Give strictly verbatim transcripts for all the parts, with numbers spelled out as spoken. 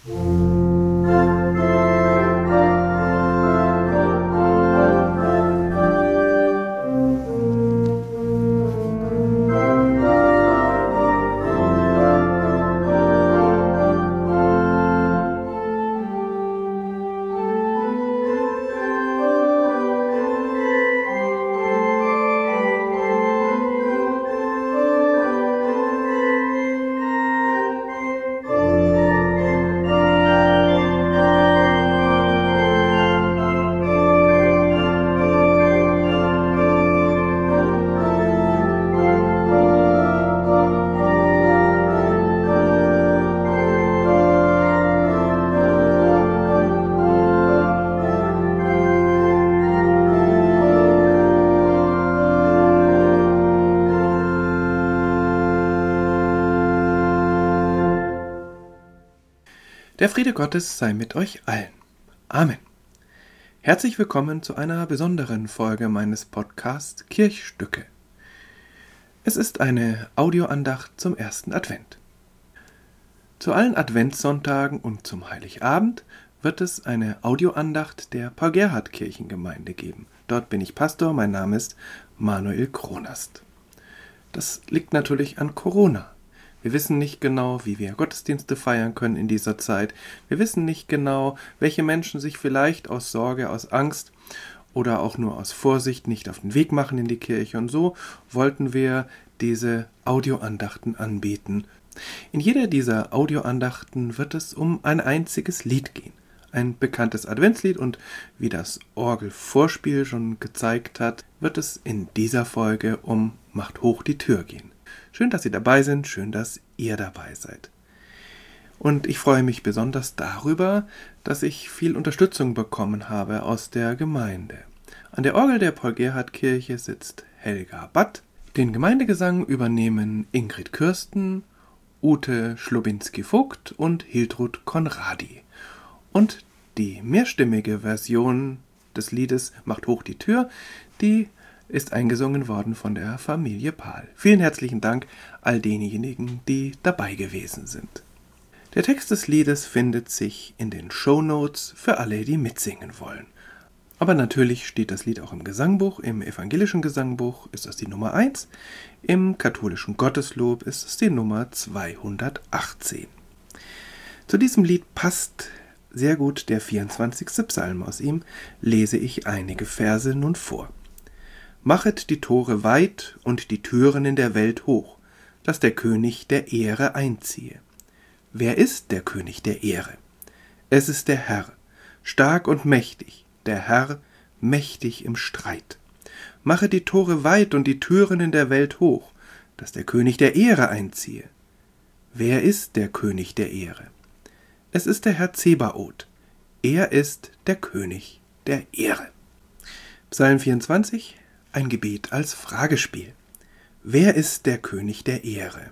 Der Friede Gottes sei mit euch allen. Amen. Herzlich willkommen zu einer besonderen Folge meines Podcasts Kirchstücke. Es ist eine Audioandacht zum ersten Advent. Zu allen Adventssonntagen und zum Heiligabend wird es eine Audioandacht der Paul-Gerhardt-Kirchengemeinde geben. Dort bin ich Pastor, mein Name ist Manuel Kronast. Das liegt natürlich an Corona. Wir wissen nicht genau, wie wir Gottesdienste feiern können in dieser Zeit. Wir wissen nicht genau, welche Menschen sich vielleicht aus Sorge, aus Angst oder auch nur aus Vorsicht nicht auf den Weg machen in die Kirche. Und so wollten wir diese Audioandachten anbieten. In jeder dieser Audioandachten wird es um ein einziges Lied gehen. Ein bekanntes Adventslied, und wie das Orgelvorspiel schon gezeigt hat, wird es in dieser Folge um Macht hoch die Tür gehen. Schön, dass Sie dabei sind, schön, dass ihr dabei seid. Und ich freue mich besonders darüber, dass ich viel Unterstützung bekommen habe aus der Gemeinde. An der Orgel der Paul-Gerhardt-Kirche sitzt Helga Batt. Den Gemeindegesang übernehmen Ingrid Kürsten, Ute Schlobinski-Vogt und Hiltrud Konradi. Und die mehrstimmige Version des Liedes Macht hoch die Tür, die ist eingesungen worden von der Familie Pahl. Vielen herzlichen Dank all denjenigen, die dabei gewesen sind. Der Text des Liedes findet sich in den Shownotes für alle, die mitsingen wollen. Aber natürlich steht das Lied auch im Gesangbuch. Im evangelischen Gesangbuch ist es die Nummer eins, im katholischen Gotteslob ist es die Nummer zweihundertachtzehn. Zu diesem Lied passt sehr gut der vierundzwanzigste Psalm. Aus ihm lese ich einige Verse nun vor. Machet die Tore weit und die Türen in der Welt hoch, dass der König der Ehre einziehe. Wer ist der König der Ehre? Es ist der Herr, stark und mächtig, der Herr, mächtig im Streit. Machet die Tore weit und die Türen in der Welt hoch, dass der König der Ehre einziehe. Wer ist der König der Ehre? Es ist der Herr Zebaoth. Er ist der König der Ehre. Psalm vierundzwanzig, ein Gebet als Fragespiel. Wer ist der König der Ehre?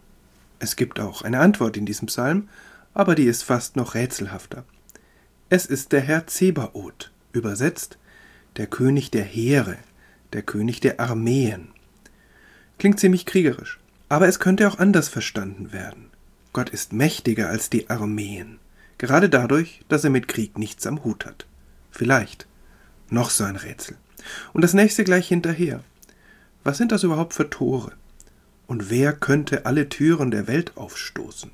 Es gibt auch eine Antwort in diesem Psalm, aber die ist fast noch rätselhafter. Es ist der Herr Zebaoth, übersetzt der König der Heere, der König der Armeen. Klingt ziemlich kriegerisch, aber es könnte auch anders verstanden werden. Gott ist mächtiger als die Armeen, gerade dadurch, dass er mit Krieg nichts am Hut hat. Vielleicht. Noch so ein Rätsel. Und das nächste gleich hinterher. Was sind das überhaupt für Tore? Und wer könnte alle Türen der Welt aufstoßen?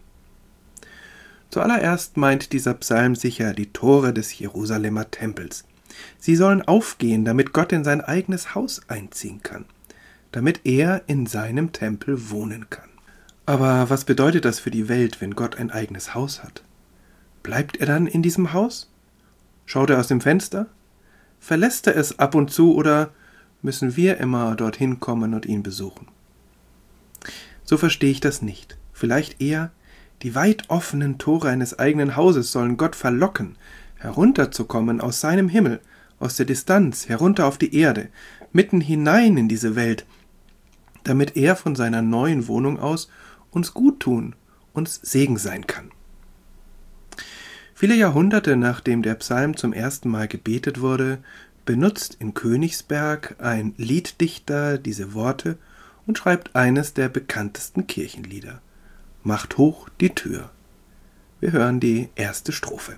Zuallererst meint dieser Psalm sicher die Tore des Jerusalemer Tempels. Sie sollen aufgehen, damit Gott in sein eigenes Haus einziehen kann, damit er in seinem Tempel wohnen kann. Aber was bedeutet das für die Welt, wenn Gott ein eigenes Haus hat? Bleibt er dann in diesem Haus? Schaut er aus dem Fenster? Verlässt er es ab und zu oder müssen wir immer dorthin kommen und ihn besuchen? So verstehe ich das nicht. Vielleicht eher, die weit offenen Tore eines eigenen Hauses sollen Gott verlocken, herunterzukommen aus seinem Himmel, aus der Distanz, herunter auf die Erde, mitten hinein in diese Welt, damit er von seiner neuen Wohnung aus uns gut tun, uns Segen sein kann. Viele Jahrhunderte nachdem der Psalm zum ersten Mal gebetet wurde, benutzt in Königsberg ein Lieddichter diese Worte und schreibt eines der bekanntesten Kirchenlieder. Macht hoch die Tür. Wir hören die erste Strophe.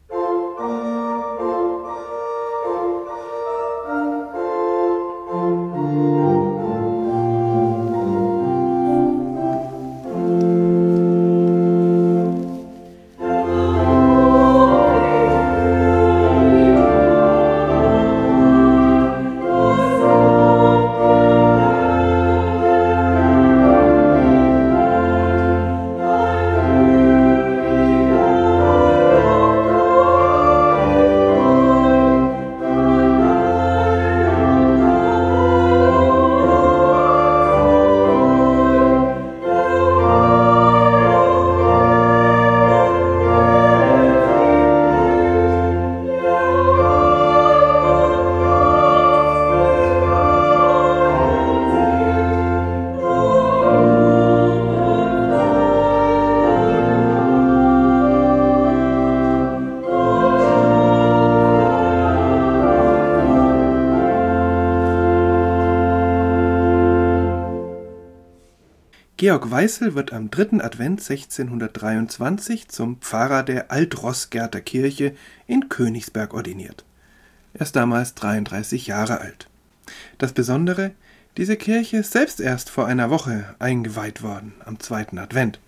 Georg Weißel wird am dritten Advent sechzehnhundertdreiundzwanzig zum Pfarrer der Alt-Roßgerter Kirche in Königsberg ordiniert. Er ist damals dreiunddreißig Jahre alt. Das Besondere, diese Kirche ist selbst erst vor einer Woche eingeweiht worden, am zweiten Advent.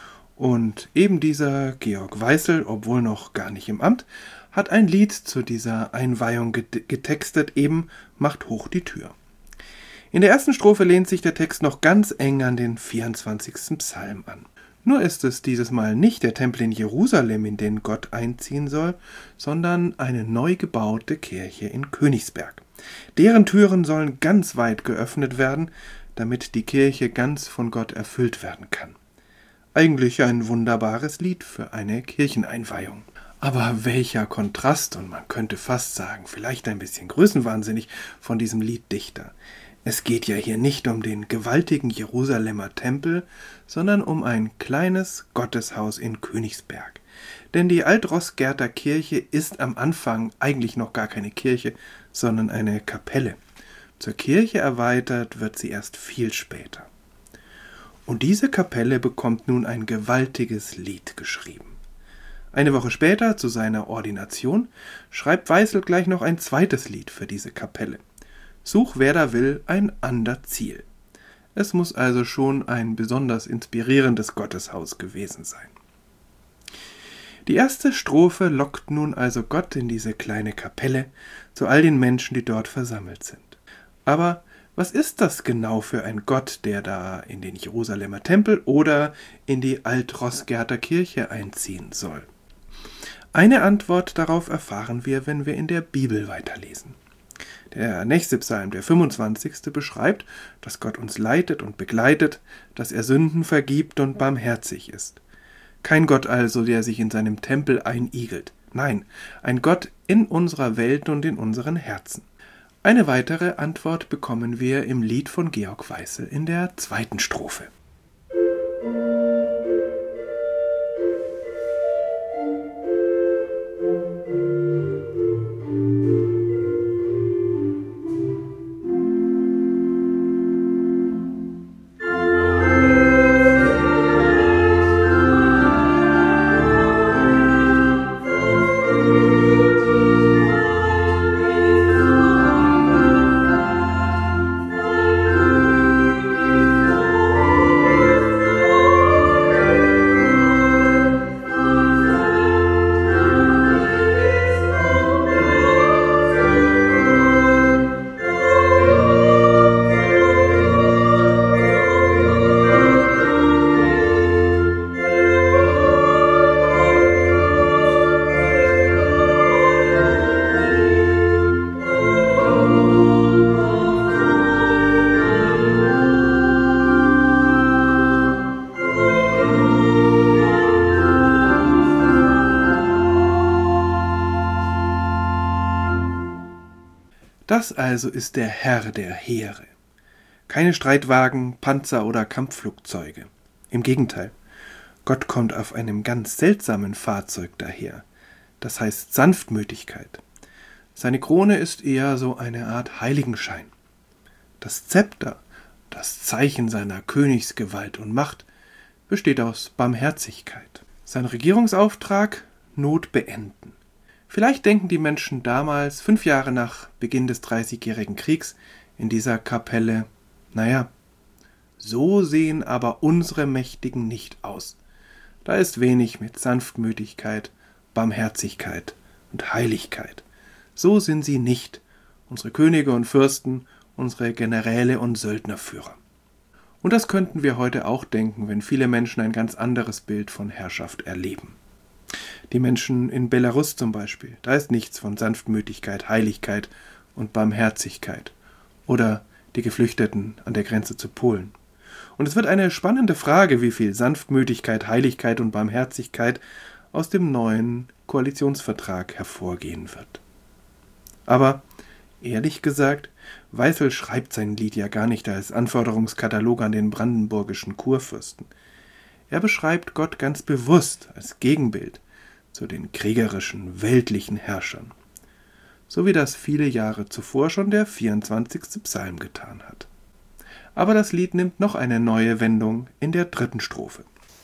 Und eben dieser Georg Weißel, obwohl noch gar nicht im Amt, hat ein Lied zu dieser Einweihung getextet, eben Macht hoch die Tür. In der ersten Strophe lehnt sich der Text noch ganz eng an den vierundzwanzigsten Psalm an. Nur ist es dieses Mal nicht der Tempel in Jerusalem, in den Gott einziehen soll, sondern eine neu gebaute Kirche in Königsberg. Deren Türen sollen ganz weit geöffnet werden, damit die Kirche ganz von Gott erfüllt werden kann. Eigentlich ein wunderbares Lied für eine Kircheneinweihung. Aber welcher Kontrast, und man könnte fast sagen, vielleicht ein bisschen größenwahnsinnig von diesem Lieddichter. Es geht ja hier nicht um den gewaltigen Jerusalemer Tempel, sondern um ein kleines Gotteshaus in Königsberg. Denn die Alt-Roßgerter Kirche ist am Anfang eigentlich noch gar keine Kirche, sondern eine Kapelle. Zur Kirche erweitert wird sie erst viel später. Und diese Kapelle bekommt nun ein gewaltiges Lied geschrieben. Eine Woche später, zu seiner Ordination, schreibt Weißel gleich noch ein zweites Lied für diese Kapelle. Such, wer da will, ein ander Ziel. Es muss also schon ein besonders inspirierendes Gotteshaus gewesen sein. Die erste Strophe lockt nun also Gott in diese kleine Kapelle zu all den Menschen, die dort versammelt sind. Aber was ist das genau für ein Gott, der da in den Jerusalemer Tempel oder in die Alt-Roßgerter Kirche einziehen soll? Eine Antwort darauf erfahren wir, wenn wir in der Bibel weiterlesen. Der nächste Psalm, der fünfundzwanzigste, beschreibt, dass Gott uns leitet und begleitet, dass er Sünden vergibt und barmherzig ist. Kein Gott also, der sich in seinem Tempel einigelt. Nein, ein Gott in unserer Welt und in unseren Herzen. Eine weitere Antwort bekommen wir im Lied von Georg Weißel in der zweiten Strophe. Das also ist der Herr der Heere. Keine Streitwagen, Panzer oder Kampfflugzeuge. Im Gegenteil, Gott kommt auf einem ganz seltsamen Fahrzeug daher. Das heißt Sanftmütigkeit. Seine Krone ist eher so eine Art Heiligenschein. Das Zepter, das Zeichen seiner Königsgewalt und Macht, besteht aus Barmherzigkeit. Sein Regierungsauftrag: Not beenden. Vielleicht denken die Menschen damals, fünf Jahre nach Beginn des Dreißigjährigen Kriegs, in dieser Kapelle: Naja, so sehen aber unsere Mächtigen nicht aus. Da ist wenig mit Sanftmütigkeit, Barmherzigkeit und Heiligkeit. So sind sie nicht, unsere Könige und Fürsten, unsere Generäle und Söldnerführer. Und das könnten wir heute auch denken, wenn viele Menschen ein ganz anderes Bild von Herrschaft erleben. Die Menschen in Belarus zum Beispiel, da ist nichts von Sanftmütigkeit, Heiligkeit und Barmherzigkeit. Oder die Geflüchteten an der Grenze zu Polen. Und es wird eine spannende Frage, wie viel Sanftmütigkeit, Heiligkeit und Barmherzigkeit aus dem neuen Koalitionsvertrag hervorgehen wird. Aber ehrlich gesagt, Weißel schreibt sein Lied ja gar nicht als Anforderungskatalog an den brandenburgischen Kurfürsten. Er beschreibt Gott ganz bewusst als Gegenbild zu den kriegerischen, weltlichen Herrschern. So wie das viele Jahre zuvor schon der vierundzwanzigste Psalm getan hat. Aber das Lied nimmt noch eine neue Wendung in der dritten Strophe.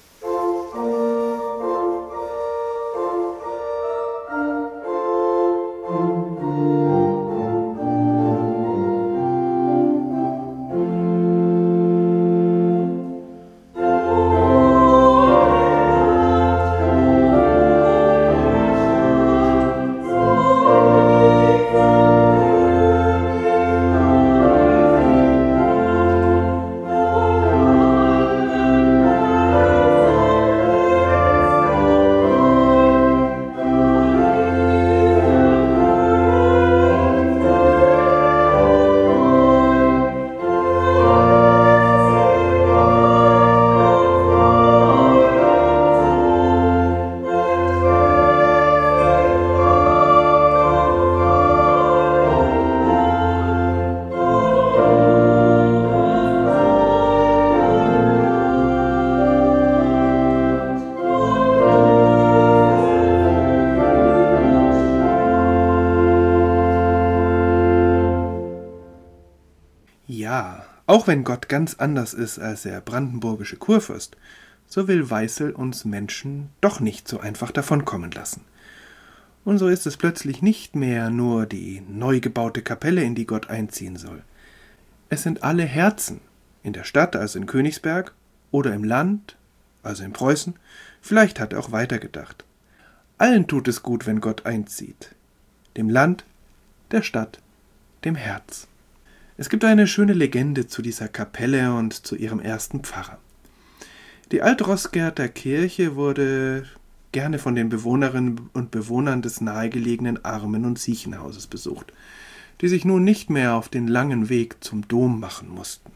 Ja, auch wenn Gott ganz anders ist als der brandenburgische Kurfürst, so will Weißel uns Menschen doch nicht so einfach davonkommen lassen. Und so ist es plötzlich nicht mehr nur die neu gebaute Kapelle, in die Gott einziehen soll. Es sind alle Herzen, in der Stadt, also in Königsberg, oder im Land, also in Preußen. Vielleicht hat er auch weitergedacht. Allen tut es gut, wenn Gott einzieht. Dem Land, der Stadt, dem Herz. Es gibt eine schöne Legende zu dieser Kapelle und zu ihrem ersten Pfarrer. Die Alt-Roßgerter Kirche wurde gerne von den Bewohnerinnen und Bewohnern des nahegelegenen Armen- und Siechenhauses besucht, die sich nun nicht mehr auf den langen Weg zum Dom machen mussten.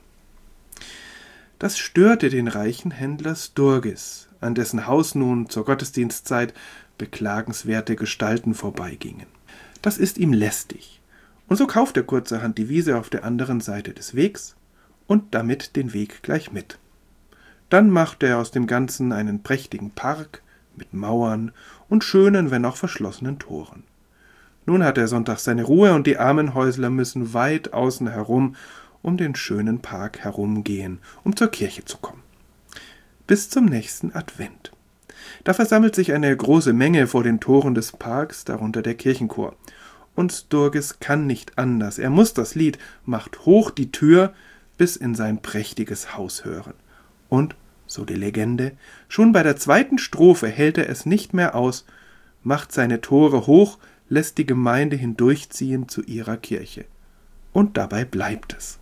Das störte den reichen Händler Sturgis, an dessen Haus nun zur Gottesdienstzeit beklagenswerte Gestalten vorbeigingen. Das ist ihm lästig. Und so kauft er kurzerhand die Wiese auf der anderen Seite des Wegs und damit den Weg gleich mit. Dann macht er aus dem Ganzen einen prächtigen Park mit Mauern und schönen, wenn auch verschlossenen Toren. Nun hat er sonntags seine Ruhe und die armen Häusler müssen weit außen herum um den schönen Park herumgehen, um zur Kirche zu kommen. Bis zum nächsten Advent. Da versammelt sich eine große Menge vor den Toren des Parks, darunter der Kirchenchor. Und Sturgis kann nicht anders. Er muss das Lied »Macht hoch die Tür« bis in sein prächtiges Haus hören. Und, so die Legende, schon bei der zweiten Strophe hält er es nicht mehr aus, macht seine Tore hoch, lässt die Gemeinde hindurchziehen zu ihrer Kirche. Und dabei bleibt es.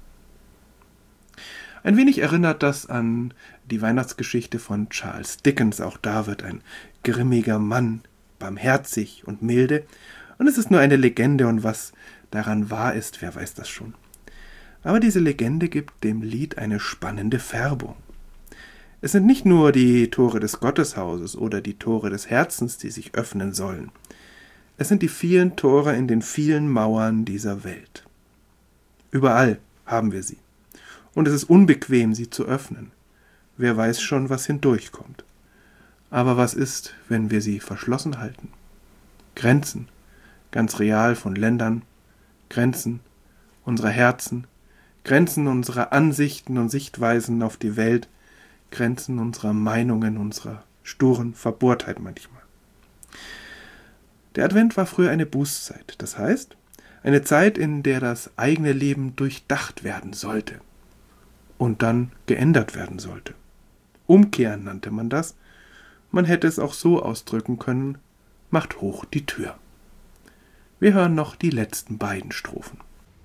Ein wenig erinnert das an die Weihnachtsgeschichte von Charles Dickens. Auch da wird ein grimmiger Mann, barmherzig und milde. Und es ist nur eine Legende und was daran wahr ist, wer weiß das schon. Aber diese Legende gibt dem Lied eine spannende Färbung. Es sind nicht nur die Tore des Gotteshauses oder die Tore des Herzens, die sich öffnen sollen. Es sind die vielen Tore in den vielen Mauern dieser Welt. Überall haben wir sie. Und es ist unbequem, sie zu öffnen. Wer weiß schon, was hindurchkommt. Aber was ist, wenn wir sie verschlossen halten? Grenzen, ganz real von Ländern, Grenzen unserer Herzen, Grenzen unserer Ansichten und Sichtweisen auf die Welt, Grenzen unserer Meinungen, unserer sturen Verbohrtheit manchmal. Der Advent war früher eine Bußzeit, das heißt, eine Zeit, in der das eigene Leben durchdacht werden sollte und dann geändert werden sollte. Umkehren nannte man das. Man hätte es auch so ausdrücken können: Macht hoch die Tür. Wir hören noch die letzten beiden Strophen.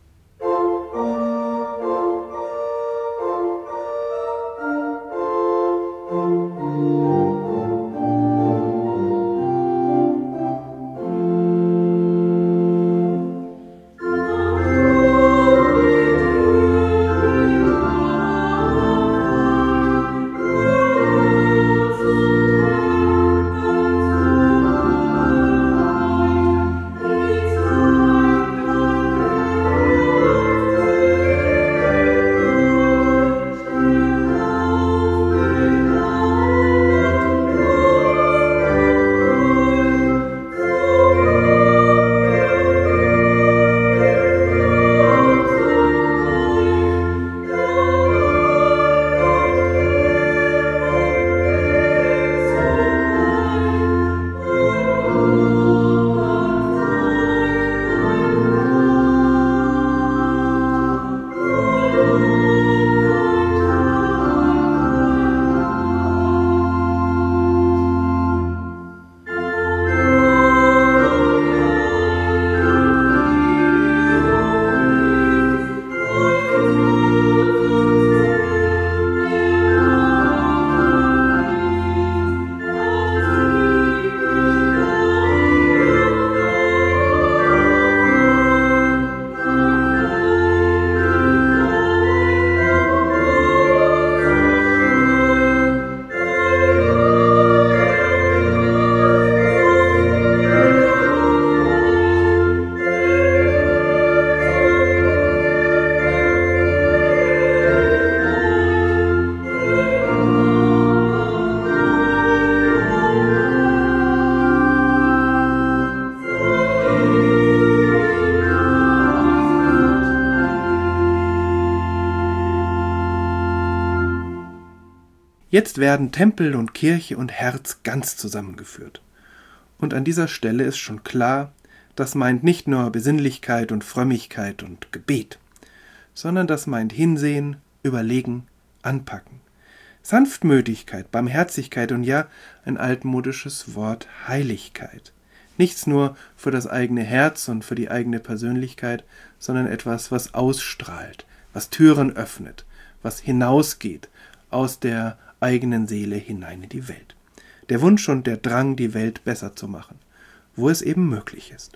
Jetzt werden Tempel und Kirche und Herz ganz zusammengeführt. Und an dieser Stelle ist schon klar, das meint nicht nur Besinnlichkeit und Frömmigkeit und Gebet, sondern das meint Hinsehen, Überlegen, Anpacken. Sanftmütigkeit, Barmherzigkeit und ja, ein altmodisches Wort Heiligkeit. Nichts nur für das eigene Herz und für die eigene Persönlichkeit, sondern etwas, was ausstrahlt, was Türen öffnet, was hinausgeht aus der eigenen Seele hinein in die Welt. Der Wunsch und der Drang, die Welt besser zu machen, wo es eben möglich ist.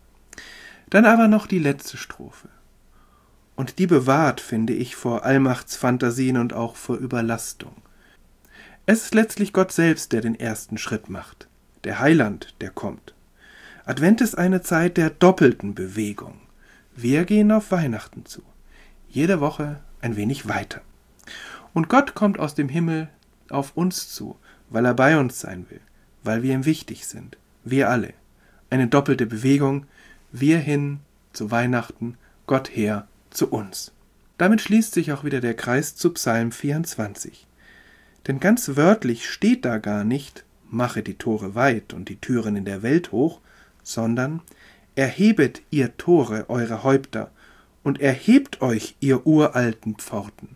Dann aber noch die letzte Strophe. Und die bewahrt, finde ich, vor Allmachtsfantasien und auch vor Überlastung. Es ist letztlich Gott selbst, der den ersten Schritt macht, der Heiland, der kommt. Advent ist eine Zeit der doppelten Bewegung. Wir gehen auf Weihnachten zu, jede Woche ein wenig weiter. Und Gott kommt aus dem Himmel auf uns zu, weil er bei uns sein will, weil wir ihm wichtig sind, wir alle. Eine doppelte Bewegung, wir hin zu Weihnachten, Gott her zu uns. Damit schließt sich auch wieder der Kreis zu Psalm vierundzwanzig. Denn ganz wörtlich steht da gar nicht, mache die Tore weit und die Türen in der Welt hoch, sondern erhebet ihr Tore eure Häupter und erhebt euch ihr uralten Pforten.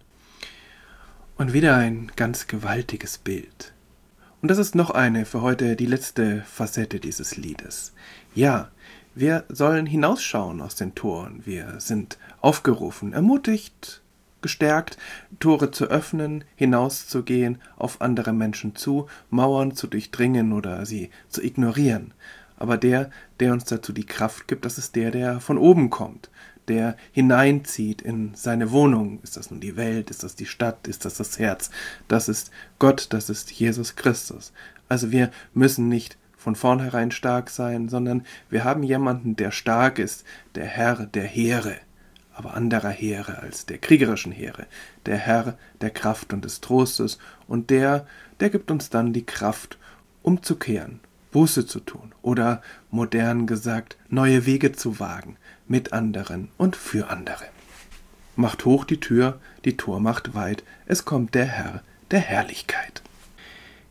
Und wieder ein ganz gewaltiges Bild. Und das ist noch eine für heute die letzte Facette dieses Liedes. Ja, wir sollen hinausschauen aus den Toren. Wir sind aufgerufen, ermutigt, gestärkt, Tore zu öffnen, hinauszugehen, auf andere Menschen zu, Mauern zu durchdringen oder sie zu ignorieren. Aber der, der uns dazu die Kraft gibt, das ist der, der von oben kommt, der hineinzieht in seine Wohnung. Ist das nun die Welt, ist das die Stadt, ist das das Herz? Das ist Gott, das ist Jesus Christus. Also wir müssen nicht von vornherein stark sein, sondern wir haben jemanden, der stark ist, der Herr der Heere, aber anderer Heere als der kriegerischen Heere, der Herr der Kraft und des Trostes, und der, der gibt uns dann die Kraft, umzukehren, Buße zu tun oder, modern gesagt, neue Wege zu wagen, mit anderen und für andere. Macht hoch die Tür, die Tor macht weit, es kommt der Herr der Herrlichkeit.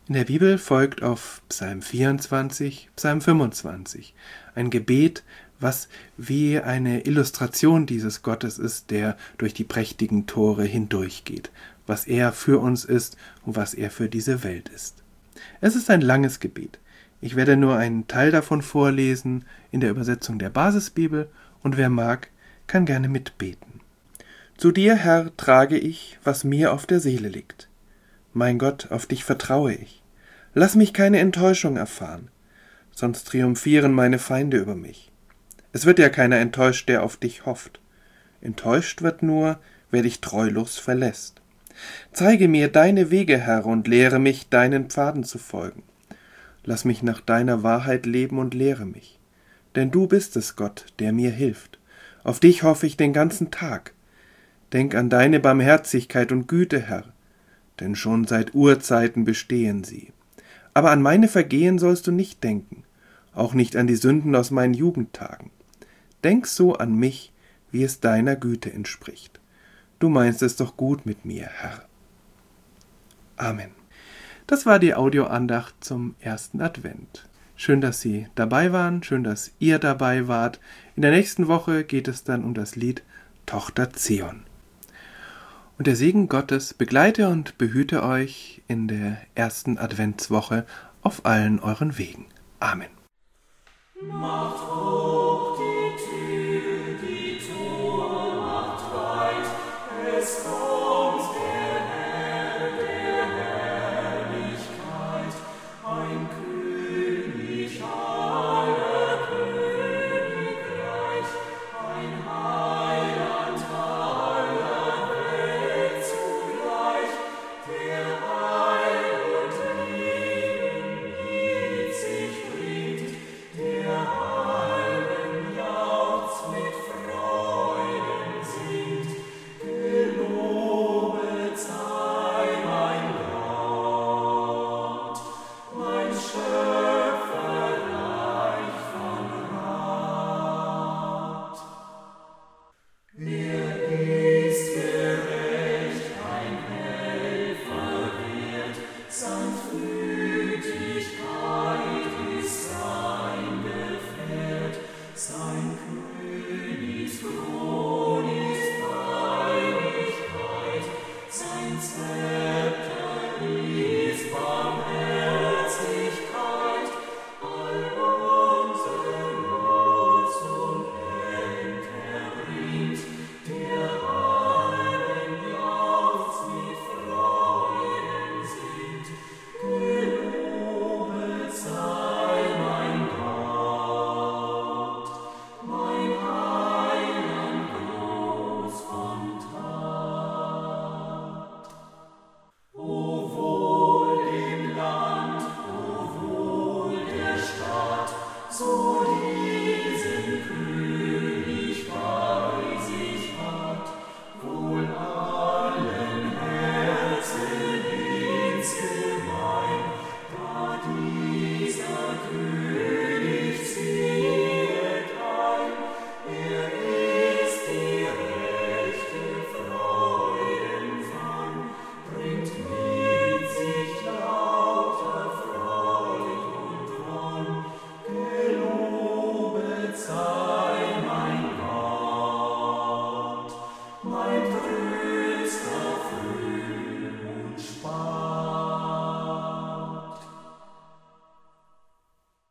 In der Bibel folgt auf Psalm vierundzwanzig, Psalm fünfundzwanzig ein Gebet, was wie eine Illustration dieses Gottes ist, der durch die prächtigen Tore hindurchgeht, was er für uns ist und was er für diese Welt ist. Es ist ein langes Gebet. Ich werde nur einen Teil davon vorlesen in der Übersetzung der Basisbibel und wer mag, kann gerne mitbeten. Zu dir, Herr, trage ich, was mir auf der Seele liegt. Mein Gott, auf dich vertraue ich. Lass mich keine Enttäuschung erfahren, sonst triumphieren meine Feinde über mich. Es wird ja keiner enttäuscht, der auf dich hofft. Enttäuscht wird nur, wer dich treulos verlässt. Zeige mir deine Wege, Herr, und lehre mich, deinen Pfaden zu folgen. Lass mich nach deiner Wahrheit leben und lehre mich. Denn du bist es, Gott, der mir hilft. Auf dich hoffe ich den ganzen Tag. Denk an deine Barmherzigkeit und Güte, Herr, denn schon seit Urzeiten bestehen sie. Aber an meine Vergehen sollst du nicht denken, auch nicht an die Sünden aus meinen Jugendtagen. Denk so an mich, wie es deiner Güte entspricht. Du meinst es doch gut mit mir, Herr. Amen. Das war die Audioandacht zum ersten Advent. Schön, dass Sie dabei waren, schön, dass ihr dabei wart. In der nächsten Woche geht es dann um das Lied Tochter Zion. Und der Segen Gottes begleite und behüte euch in der ersten Adventswoche auf allen euren Wegen. Amen.